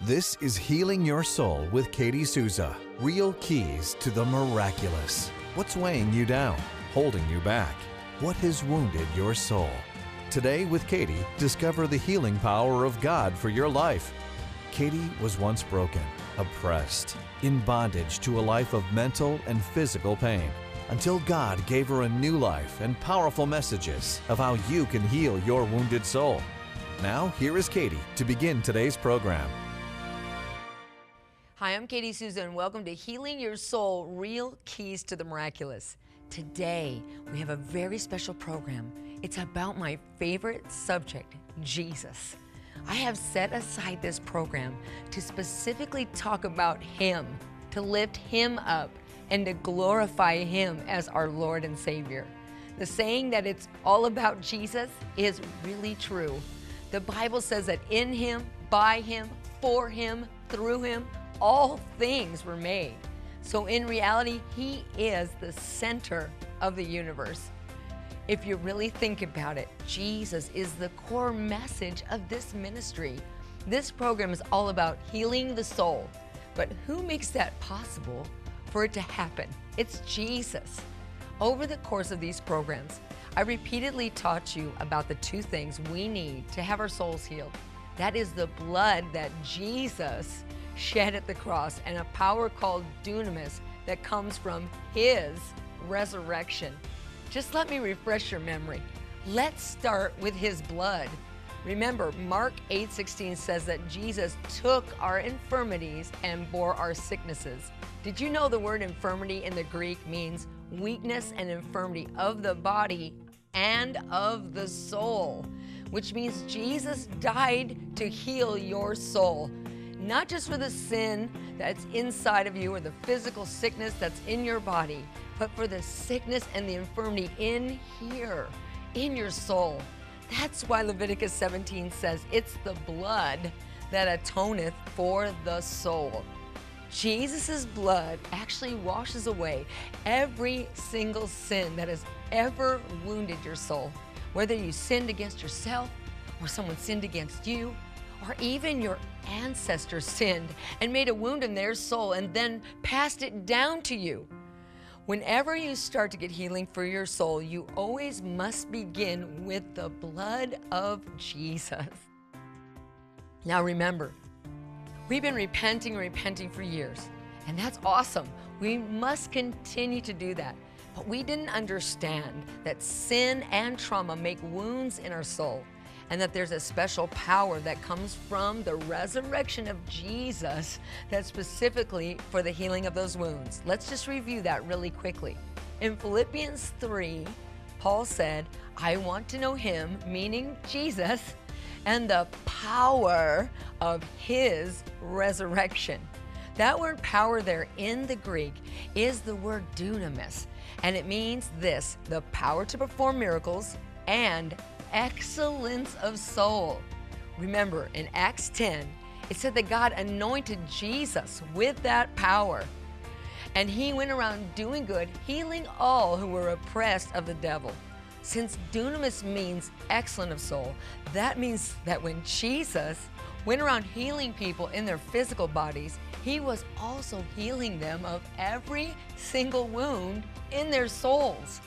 This is Healing Your Soul with Katie Souza. Real keys to the miraculous. What's weighing you down, holding you back? What has wounded your soul? Today with Katie, discover the healing power of God for your life. Katie was once broken, oppressed, in bondage to a life of mental and physical pain, until God gave her a new life and powerful messages of how you can heal your wounded soul. Now, here is Katie to begin today's program. Hi, I'm Katie Souza, and welcome to Healing Your Soul, Real Keys to the Miraculous. Today, we have a very special program. It's about my favorite subject, Jesus. I have set aside this program to specifically talk about Him, to lift Him up, and to glorify Him as our Lord and Savior. The saying that it's all about Jesus is really true. The Bible says that in Him, by Him, for Him, through Him, all things were made. So in reality, He is the center of the universe. If you really think about it, Jesus is the core message of this ministry. This program is all about healing the soul. But who makes that possible for it to happen? It's Jesus. Over the course of these programs, I repeatedly taught you about the two things we need to have our souls healed. That is the blood that Jesus shed at the cross and a power called dunamis that comes from His resurrection. Just let me refresh your memory. Let's start with His blood. Remember, Mark 8:16 says that Jesus took our infirmities and bore our sicknesses. Did you know the word infirmity in the Greek means weakness and infirmity of the body and of the soul, which means Jesus died to heal your soul. Not just for the sin that's inside of you or the physical sickness that's in your body, but for the sickness and the infirmity in here, in your soul. That's why Leviticus 17 says it's the blood that atoneth for the soul. Jesus' blood actually washes away every single sin that has ever wounded your soul. Whether you sinned against yourself or someone sinned against you, or even your ancestors sinned and made a wound in their soul and then passed it down to you. Whenever you start to get healing for your soul, you always must begin with the blood of Jesus. Now remember, we've been repenting for years, and that's awesome. We must continue to do that. But we didn't understand that sin and trauma make wounds in our soul, and that there's a special power that comes from the resurrection of Jesus that's specifically for the healing of those wounds. Let's just review that really quickly. In Philippians 3, Paul said, I want to know Him, meaning Jesus, and the power of His resurrection. That word power there in the Greek is the word dunamis, and it means this: the power to perform miracles and excellence of soul. Remember, in Acts 10, it said that God anointed Jesus with that power, and He went around doing good, healing all who were oppressed of the devil. Since dunamis means excellent of soul, that means that when Jesus went around healing people in their physical bodies, He was also healing them of every single wound in their souls.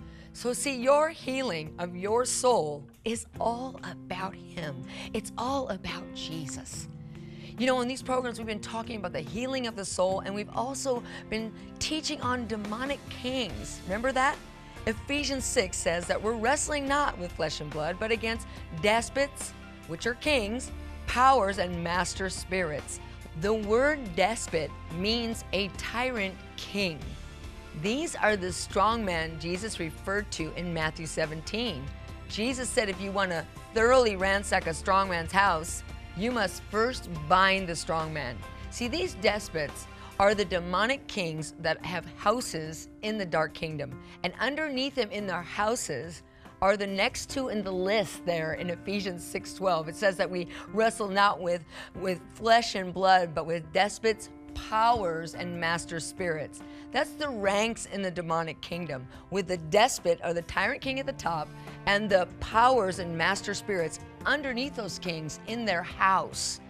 So see, your healing of your soul is all about Him. It's all about Jesus. You know, in these programs, we've been talking about the healing of the soul, and we've also been teaching on demonic kings. Remember that? Ephesians 6 says that we're wrestling not with flesh and blood, but against despots, which are kings, powers, and master spirits. The word despot means a tyrant king. These are the strong men Jesus referred to in Matthew 17. Jesus said if you want to thoroughly ransack a strong man's house, you must first bind the strong man. See, these despots are the demonic kings that have houses in the dark kingdom. And underneath them in their houses are the next two in the list there in Ephesians 6:12. It says that we wrestle not with flesh and blood, but with despots, powers, and master spirits. That's the ranks in the demonic kingdom, with the despot or the tyrant king at the top and the powers and master spirits underneath those kings in their house.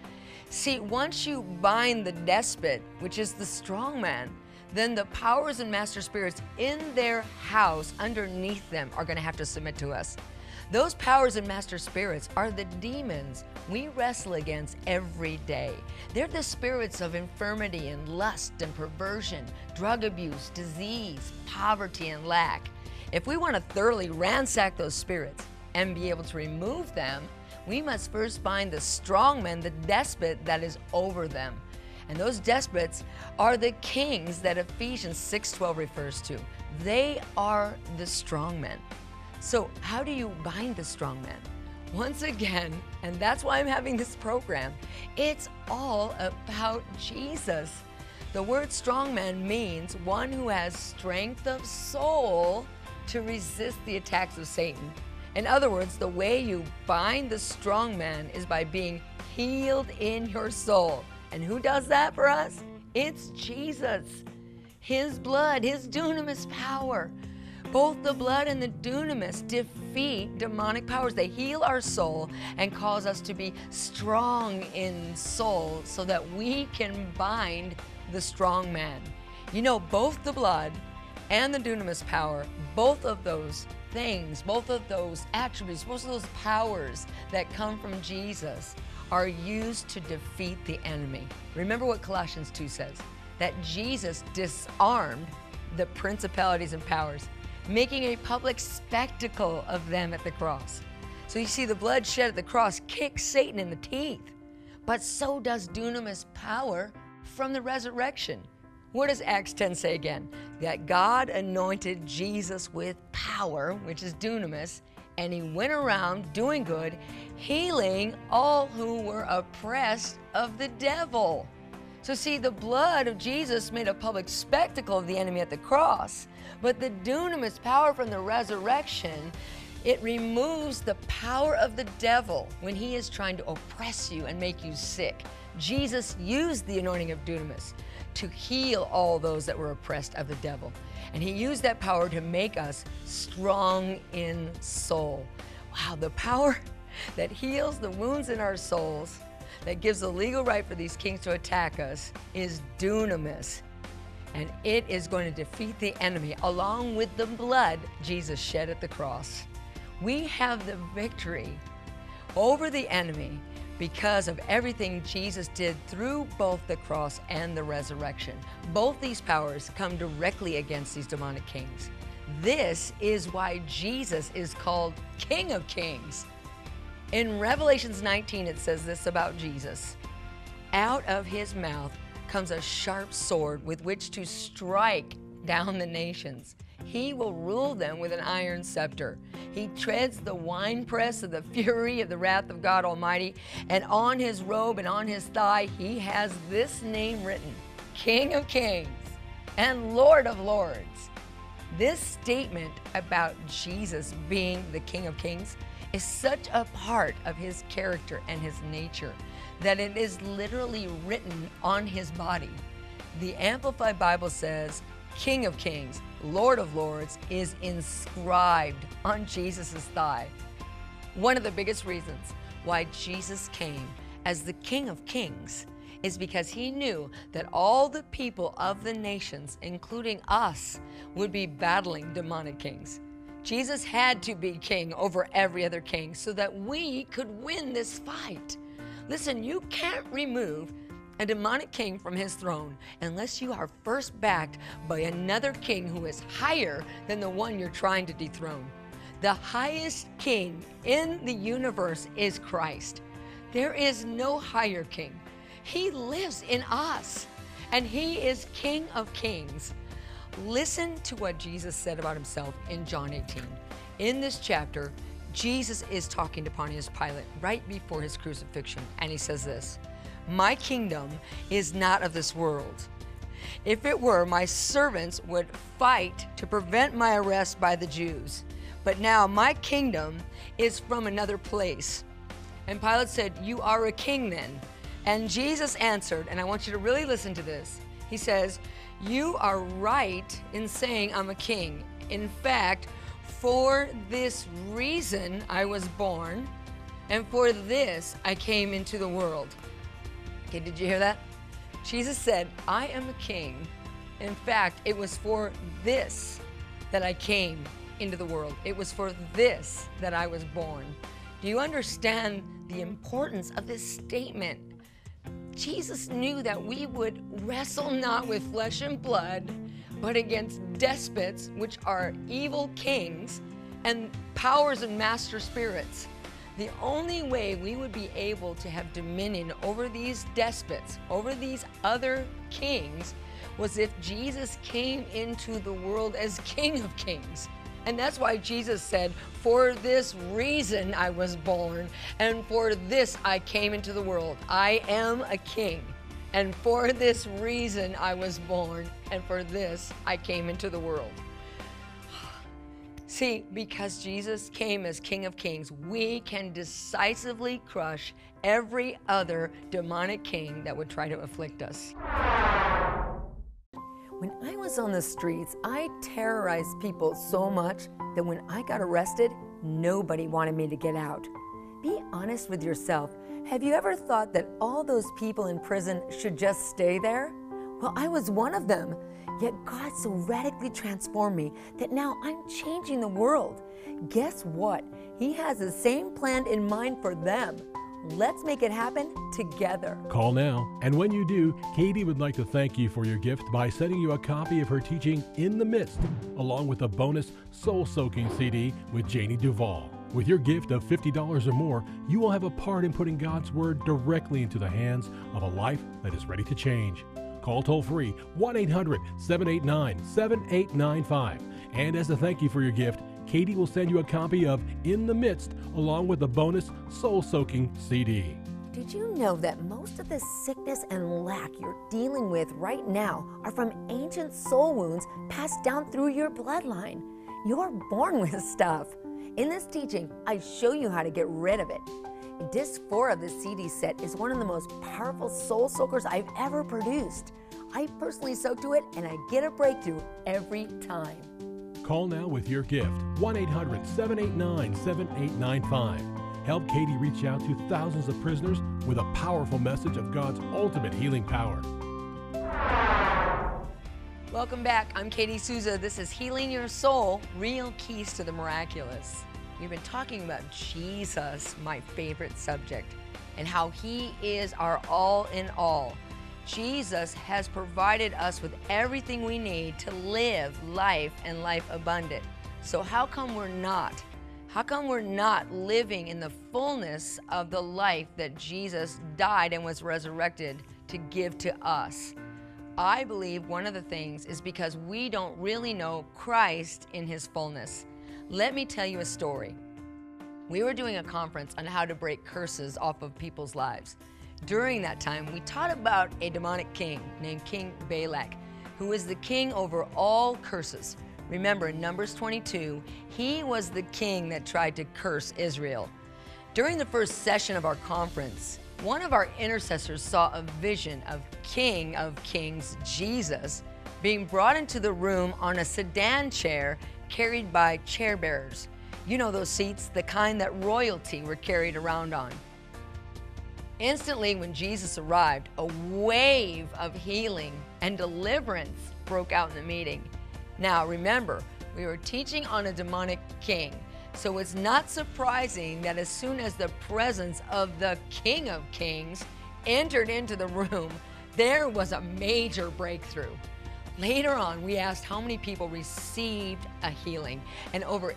See, once you bind the despot, which is the strong man, then the powers and master spirits in their house underneath them are going to have to submit to us. Those powers and master spirits are the demons we wrestle against every day. They're the spirits of infirmity and lust and perversion, drug abuse, disease, poverty, and lack. If we want to thoroughly ransack those spirits and be able to remove them, we must first bind the strong man, the despot that is over them. And those despots are the kings that Ephesians 6:12 refers to. They are the strong men. So how do you bind the strong man? Once again, and that's why I'm having this program, it's all about Jesus. The word strong man means one who has strength of soul to resist the attacks of Satan. In other words, the way you bind the strong man is by being healed in your soul. And who does that for us? It's Jesus. His blood, His dunamis power. Both the blood and the dunamis defeat demonic powers. They heal our soul and cause us to be strong in soul so that we can bind the strong man. You know, both the blood and the dunamis power, both of those things, both of those attributes, both of those powers that come from Jesus are used to defeat the enemy. Remember what Colossians 2 says, that Jesus disarmed the principalities and powers, making a public spectacle of them at the cross. So you see, the blood shed at the cross kicks Satan in the teeth, but so does dunamis power from the resurrection. What does Acts 10 say again? That God anointed Jesus with power, which is dunamis, and He went around doing good, healing all who were oppressed of the devil. So see, the blood of Jesus made a public spectacle of the enemy at the cross, but the dunamis power from the resurrection, it removes the power of the devil when he is trying to oppress you and make you sick. Jesus used the anointing of dunamis to heal all those that were oppressed of the devil. And He used that power to make us strong in soul. Wow, the power that heals the wounds in our souls, that gives the legal right for these kings to attack us, is dunamis. And it is going to defeat the enemy along with the blood Jesus shed at the cross. We have the victory over the enemy because of everything Jesus did through both the cross and the resurrection. Both these powers come directly against these demonic kings. This is why Jesus is called King of Kings. In Revelations 19, it says this about Jesus. Out of His mouth comes a sharp sword with which to strike down the nations. He will rule them with an iron scepter. He treads the winepress of the fury of the wrath of God Almighty, and on His robe and on His thigh He has this name written, King of Kings and Lord of Lords. This statement about Jesus being the King of Kings is such a part of His character and His nature that it is literally written on His body. The Amplified Bible says, King of Kings, Lord of Lords is inscribed on Jesus' thigh. One of the biggest reasons why Jesus came as the King of Kings is because He knew that all the people of the nations, including us, would be battling demonic kings. Jesus had to be king over every other king so that we could win this fight. Listen, you can't remove a demonic king from his throne unless you are first backed by another king who is higher than the one you're trying to dethrone. The highest king in the universe is Christ. There is no higher king. He lives in us, and He is King of Kings. Listen to what Jesus said about Himself in John 18. In this chapter, Jesus is talking to Pontius Pilate right before His crucifixion, and He says this, "My kingdom is not of this world. If it were, my servants would fight to prevent my arrest by the Jews. But now my kingdom is from another place." And Pilate said, "You are a king then." And Jesus answered, and I want you to really listen to this. He says, "You are right in saying I'm a king. In fact, for this reason I was born, and for this I came into the world." Okay, did you hear that? Jesus said, I am a king. In fact, it was for this that I came into the world. It was for this that I was born. Do you understand the importance of this statement? Jesus knew that we would wrestle not with flesh and blood, but against despots, which are evil kings, and powers and master spirits. The only way we would be able to have dominion over these despots, over these other kings, was if Jesus came into the world as King of Kings. And that's why Jesus said, for this reason I was born, and for this I came into the world. I am a king, and for this reason I was born, and for this I came into the world. See, because Jesus came as King of Kings, we can decisively crush every other demonic king that would try to afflict us. When I was on the streets, I terrorized people so much that when I got arrested, nobody wanted me to get out. Be honest with yourself. Have you ever thought that all those people in prison should just stay there? Well, I was one of them. Yet God so radically transformed me that now I'm changing the world. Guess what? He has the same plan in mind for them. Let's make it happen together. Call now, and when you do, Katie would like to thank you for your gift by sending you a copy of her teaching In the Midst, along with a bonus soul-soaking CD with Janie Duvall. With your gift of $50 or more, you will have a part in putting God's Word directly into the hands of a life that is ready to change. Call toll-free 1-800-789-7895. And as a thank you for your gift, Katie will send you a copy of In the Midst along with a bonus soul-soaking CD. Did you know that most of the sickness and lack you're dealing with right now are from ancient soul wounds passed down through your bloodline? You're born with stuff. In this teaching, I show you how to get rid of it. Disc 4 of the CD set is one of the most powerful soul soakers I've ever produced. I personally soak to it and I get a breakthrough every time. Call now with your gift, 1-800-789-7895. Help Katie reach out to thousands of prisoners with a powerful message of God's ultimate healing power. Welcome back. I'm Katie Souza. This is Healing Your Soul, Real Keys to the Miraculous. We've been talking about Jesus, my favorite subject, and how He is our all in all. Jesus has provided us with everything we need to live life and life abundant. So how come we're not? How come we're not living in the fullness of the life that Jesus died and was resurrected to give to us? I believe one of the things is because we don't really know Christ in His fullness. Let me tell you a story. We were doing a conference on how to break curses off of people's lives. During that time, we taught about a demonic king named King Balak, who was the king over all curses. Remember, in Numbers 22, he was the king that tried to curse Israel. During the first session of our conference, one of our intercessors saw a vision of King of Kings, Jesus, being brought into the room on a sedan chair carried by chair bearers. You know those seats, the kind that royalty were carried around on. Instantly, when Jesus arrived, a wave of healing and deliverance broke out in the meeting. Now, remember, we were teaching on a demonic king, so it's not surprising that as soon as the presence of the King of Kings entered into the room, there was a major breakthrough. Later on, we asked how many people received a healing, and over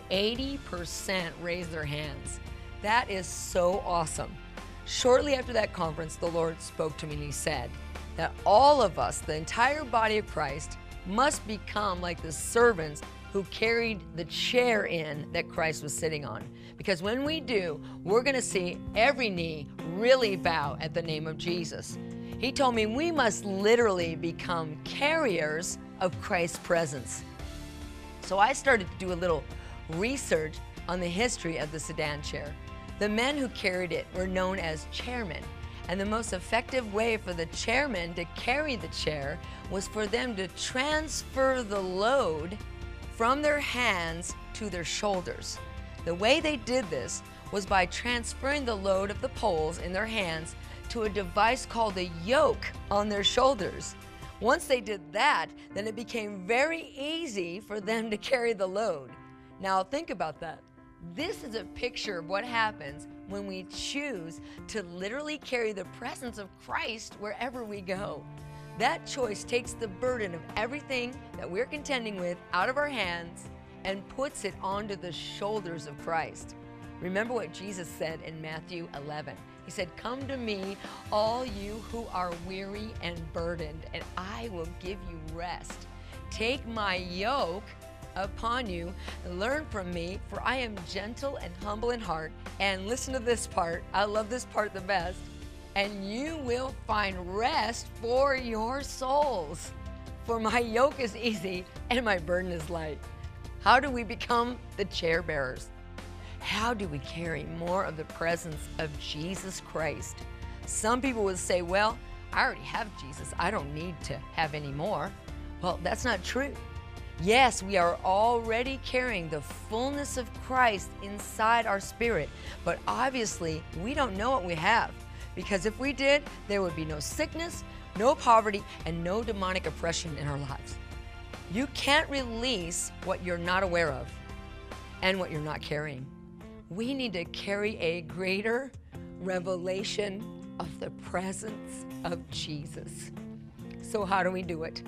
80% raised their hands. That is so awesome. Shortly after that conference, the Lord spoke to me and He said that all of us, the entire body of Christ, must become like the servants who carried the chair in that Christ was sitting on. Because when we do, we're going to see every knee really bow at the name of Jesus. He told me we must literally become carriers of Christ's presence. So I started to do a little research on the history of the sedan chair. The men who carried it were known as chairmen, and the most effective way for the chairman to carry the chair was for them to transfer the load from their hands to their shoulders. The way they did this was by transferring the load of the poles in their hands to a device called a yoke on their shoulders. Once they did that, then it became very easy for them to carry the load. Now think about that. This is a picture of what happens when we choose to literally carry the presence of Christ wherever we go. That choice takes the burden of everything that we're contending with out of our hands and puts it onto the shoulders of Christ. Remember what Jesus said in Matthew 11. He said, "Come to me, all you who are weary and burdened, and I will give you rest. Take my yoke upon you and learn from me, for I am gentle and humble in heart." And listen to this part. I love this part the best. "And you will find rest for your souls. For my yoke is easy and my burden is light." How do we become the chair bearers? How do we carry more of the presence of Jesus Christ? Some people would say, "Well, I already have Jesus. I don't need to have any more." Well, that's not true. Yes, we are already carrying the fullness of Christ inside our spirit, but obviously we don't know what we have, because if we did, there would be no sickness, no poverty, and no demonic oppression in our lives. You can't release what you're not aware of and what you're not carrying. We need to carry a greater revelation of the presence of Jesus. So how do we do it?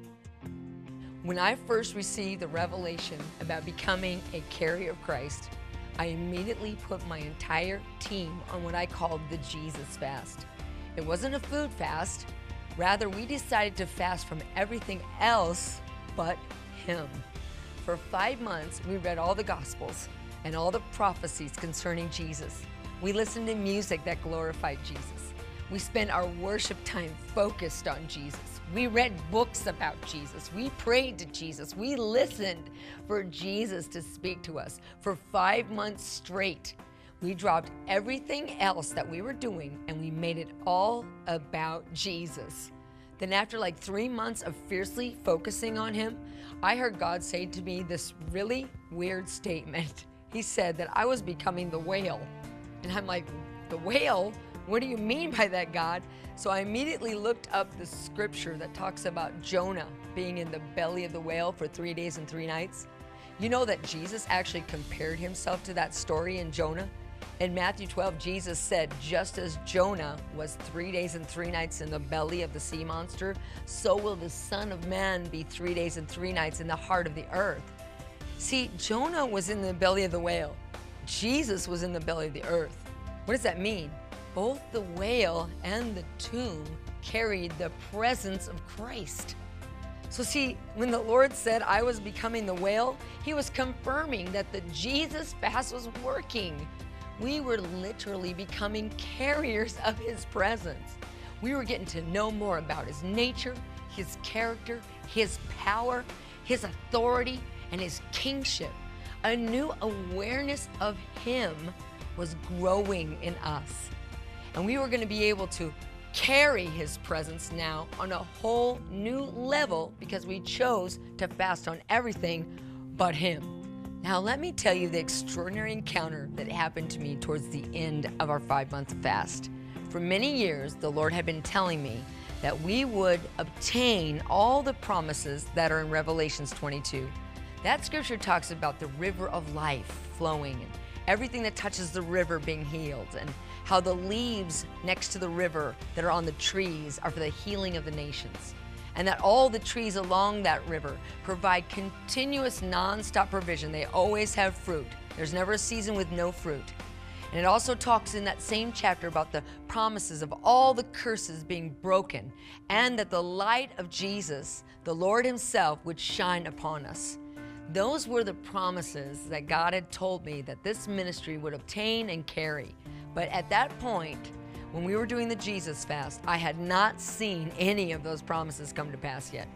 When I first received the revelation about becoming a carrier of Christ, I immediately put my entire team on what I called the Jesus fast. It wasn't a food fast. Rather, we decided to fast from everything else but Him. For 5 months, we read all the Gospels and all the prophecies concerning Jesus. We listened to music that glorified Jesus. We spent our worship time focused on Jesus. We read books about Jesus. We prayed to Jesus. We listened for Jesus to speak to us. For 5 months straight, we dropped everything else that we were doing and we made it all about Jesus. Then after like 3 months of fiercely focusing on Him, I heard God say to me this really weird statement. He said that I was becoming the whale. And I'm like, the whale? What do you mean by that, God? So I immediately looked up the scripture that talks about Jonah being in the belly of the whale for 3 days and 3 nights. You know that Jesus actually compared Himself to that story in Jonah? In Matthew 12, Jesus said, just as Jonah was 3 days and 3 nights in the belly of the sea monster, so will the Son of Man be 3 days and 3 nights in the heart of the earth. See, Jonah was in the belly of the whale. Jesus was in the belly of the earth. What does that mean? Both the whale and the tomb carried the presence of Christ. So see, when the Lord said I was becoming the whale, He was confirming that the Jesus fast was working. We were literally becoming carriers of His presence. We were getting to know more about His nature, His character, His power, His authority, and His kingship. A new awareness of Him was growing in us. And we were going to be able to carry His presence now on a whole new level because we chose to fast on everything but Him. Now let me tell you the extraordinary encounter that happened to me towards the end of our 5-month fast. For many years, the Lord had been telling me that we would obtain all the promises that are in Revelations 22. That scripture talks about the river of life flowing and everything that touches the river being healed, and how the leaves next to the river that are on the trees are for the healing of the nations, and that all the trees along that river provide continuous non-stop provision. They always have fruit. There's never a season with no fruit. And it also talks in that same chapter about the promises of all the curses being broken, and that the light of Jesus, the Lord Himself, would shine upon us. Those were the promises that God had told me that this ministry would obtain and carry. But at that point, when we were doing the Jesus fast, I had not seen any of those promises come to pass yet.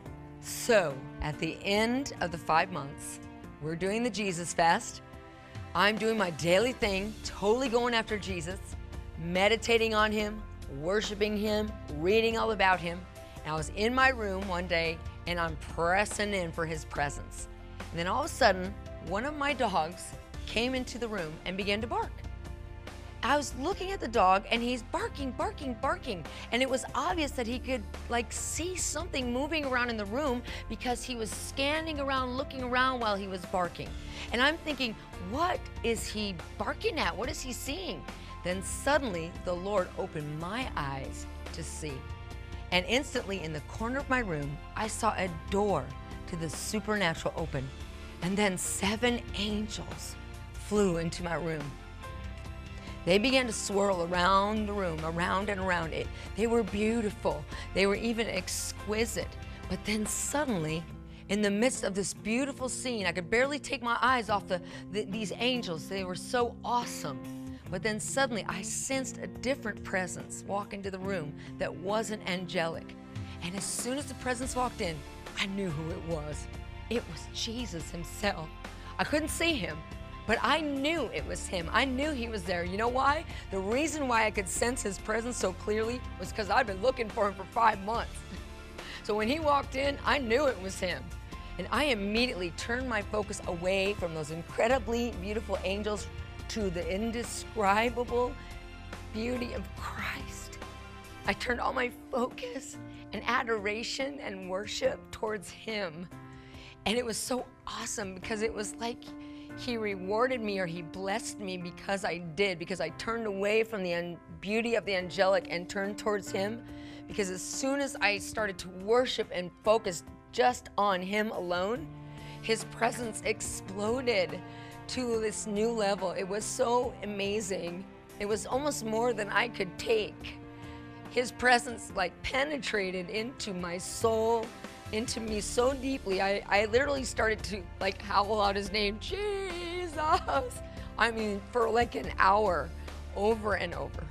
So at the end of the 5 months, we're doing the Jesus fast. I'm doing my daily thing, totally going after Jesus, meditating on Him, worshiping Him, reading all about Him. And I was in my room one day and I'm pressing in for His presence. And then all of a sudden, one of my dogs came into the room and began to bark. I was looking at the dog and he's barking, barking, barking. And it was obvious that he could like see something moving around in the room because he was scanning around, looking around while he was barking. And I'm thinking, what is he barking at? What is he seeing? Then suddenly the Lord opened my eyes to see. And instantly in the corner of my room, I saw a door to the supernatural open. And then 7 angels flew into my room. They began to swirl around the room, around and around it. They were beautiful. They were even exquisite. But then suddenly, in the midst of this beautiful scene, I could barely take my eyes off these angels. They were so awesome. But then suddenly, I sensed a different presence walk into the room that wasn't angelic. And as soon as the presence walked in, I knew who it was. It was Jesus himself. I couldn't see him, but I knew it was him. I knew he was there. You know why? The reason why I could sense his presence so clearly was because I've been looking for him for 5 months. So when he walked in, I knew it was him. And I immediately turned my focus away from those incredibly beautiful angels to the indescribable beauty of Christ. I turned all my focus and adoration and worship towards him. And it was so awesome because it was like he rewarded me or he blessed me because I did, because I turned away from the beauty of the angelic and turned towards him. Because as soon as I started to worship and focus just on him alone, his presence exploded to this new level. It was so amazing. It was almost more than I could take. His presence like penetrated into my soul, into me so deeply. I literally started to like howl out his name, Jesus. I mean, for like an hour, over and over.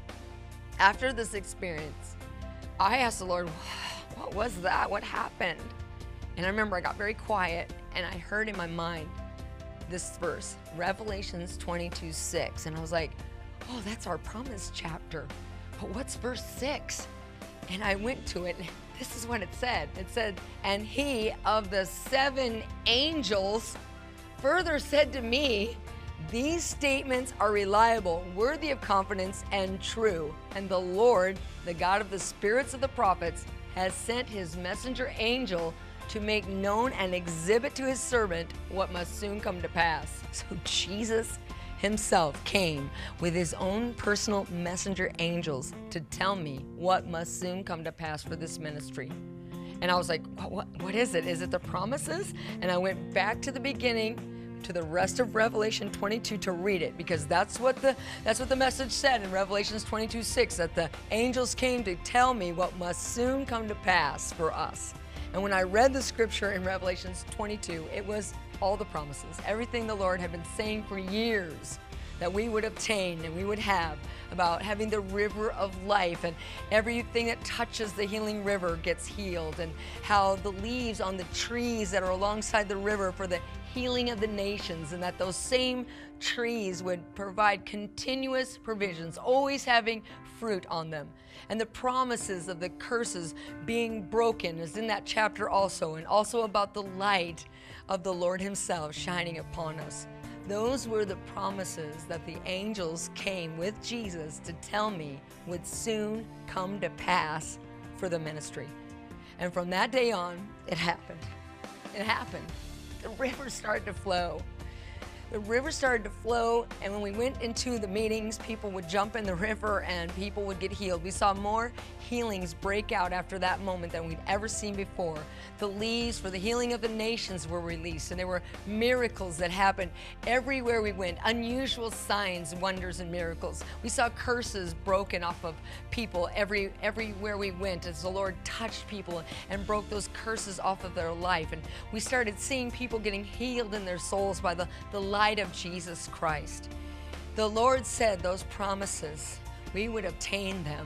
After this experience, I asked the Lord, what was that? What happened? And I remember I got very quiet and I heard in my mind this verse, Revelations 22:6. And I was like, oh, that's our promise chapter. But what's verse 6? And I went to it. This is what it said. It said, and he of the 7 angels further said to me, these statements are reliable, worthy of confidence, and true. And the Lord, the God of the spirits of the prophets, has sent his messenger angel to make known and exhibit to his servant what must soon come to pass. So Jesus himself came with his own personal messenger angels to tell me what must soon come to pass for this ministry. And I was like, what is it? Is it the promises? And I went back to the beginning, to the rest of Revelation 22 to read it, because that's what the message said in Revelations 22:6, that the angels came to tell me what must soon come to pass for us. And when I read the scripture in Revelations 22, it was all the promises, everything the Lord had been saying for years that we would obtain and we would have, about having the river of life, and everything that touches the healing river gets healed, and how the leaves on the trees that are alongside the river for the healing of the nations, and that those same trees would provide continuous provisions, always having fruit on them. And the promises of the curses being broken is in that chapter also, and also about the light of the Lord himself shining upon us. Those were the promises that the angels came with Jesus to tell me would soon come to pass for the ministry. And from that day on, it happened. It happened. The river started to flow. The river started to flow, and when we went into the meetings, people would jump in the river and people would get healed. We saw more healings break out after that moment than we'd ever seen before. The leaves for the healing of the nations were released, and there were miracles that happened everywhere we went. Unusual signs, wonders, and miracles. We saw curses broken off of people everywhere we went as the Lord touched people and broke those curses off of their life. And we started seeing people getting healed in their souls by the light of Jesus Christ. The Lord said those promises, we would obtain them.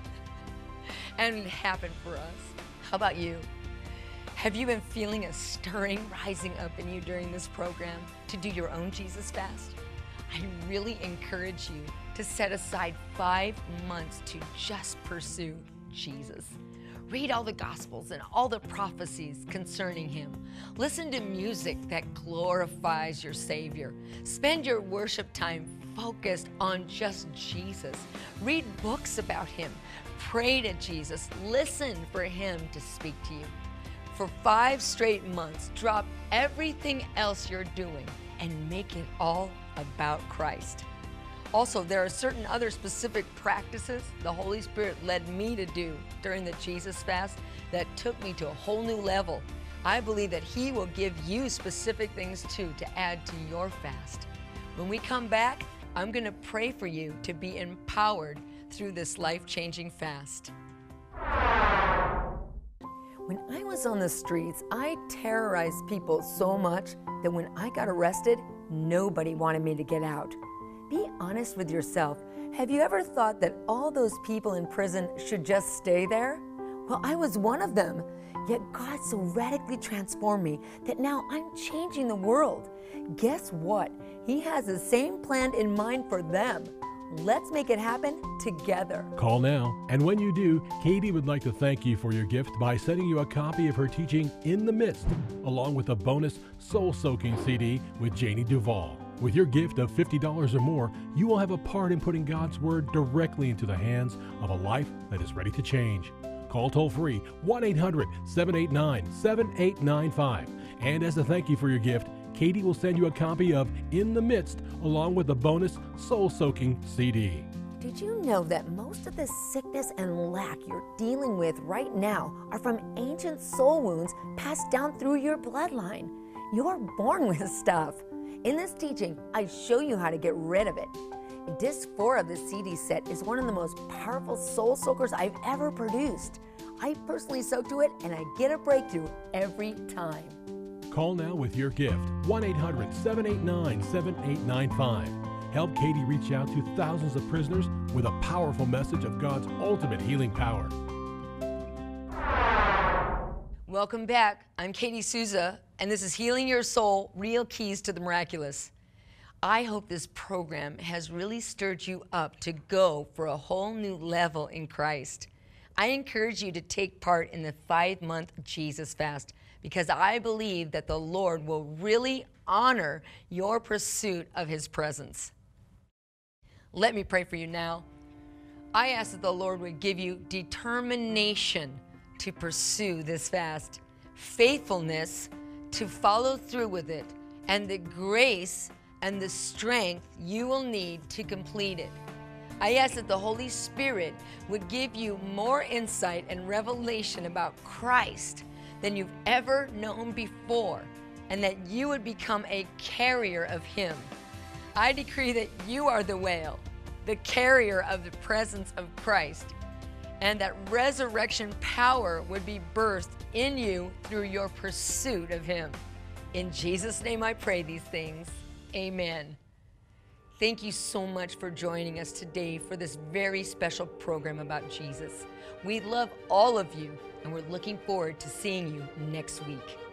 And it happened for us. How about you? Have you been feeling a stirring rising up in you during this program to do your own Jesus fast? I really encourage you to set aside 5 months to just pursue Jesus. Read all the Gospels and all the prophecies concerning him. Listen to music that glorifies your Savior. Spend your worship time focused on just Jesus. Read books about him. Pray to Jesus. Listen for him to speak to you. For 5 straight months, drop everything else you're doing and make it all about Christ. Also, there are certain other specific practices the Holy Spirit led me to do during the Jesus fast that took me to a whole new level. I believe that he will give you specific things too to add to your fast. When we come back, I'm going to pray for you to be empowered through this life-changing fast. When I was on the streets, I terrorized people so much that when I got arrested, nobody wanted me to get out. Be honest with yourself. Have you ever thought that all those people in prison should just stay there? Well, I was one of them. Yet God so radically transformed me that now I'm changing the world. Guess what? He has the same plan in mind for them. Let's make it happen together. Call now, and when you do, Katie would like to thank you for your gift by sending you a copy of her teaching In the Midst, along with a bonus soul-soaking CD with Janie Duvall. With your gift of $50 or more, you will have a part in putting God's Word directly into the hands of a life that is ready to change. Call toll-free 1-800-789-7895. And as a thank you for your gift, Katie will send you a copy of In the Midst along with a bonus soul-soaking CD. Did you know that most of the sickness and lack you're dealing with right now are from ancient soul wounds passed down through your bloodline? You're born with stuff. In this teaching, I show you how to get rid of it. Disc 4 of the CD set is one of the most powerful soul soakers I've ever produced. I personally soak to it and I get a breakthrough every time. Call now with your gift, 1-800-789-7895. Help Katie reach out to thousands of prisoners with a powerful message of God's ultimate healing power. Welcome back. I'm Katie Souza, and this is Healing Your Soul, Real Keys to the Miraculous. I hope this program has really stirred you up to go for a whole new level in Christ. I encourage you to take part in the 5-month Jesus fast because I believe that the Lord will really honor your pursuit of his presence. Let me pray for you now. I ask that the Lord would give you determination to pursue this fast, faithfulness to follow through with it, and the grace and the strength you will need to complete it. I ask that the Holy Spirit would give you more insight and revelation about Christ than you've ever known before, and that you would become a carrier of him. I decree that you are the whale, the carrier of the presence of Christ, and that resurrection power would be birthed in you through your pursuit of him. In Jesus' name I pray these things. Amen. Thank you so much for joining us today for this very special program about Jesus. We love all of you, and we're looking forward to seeing you next week.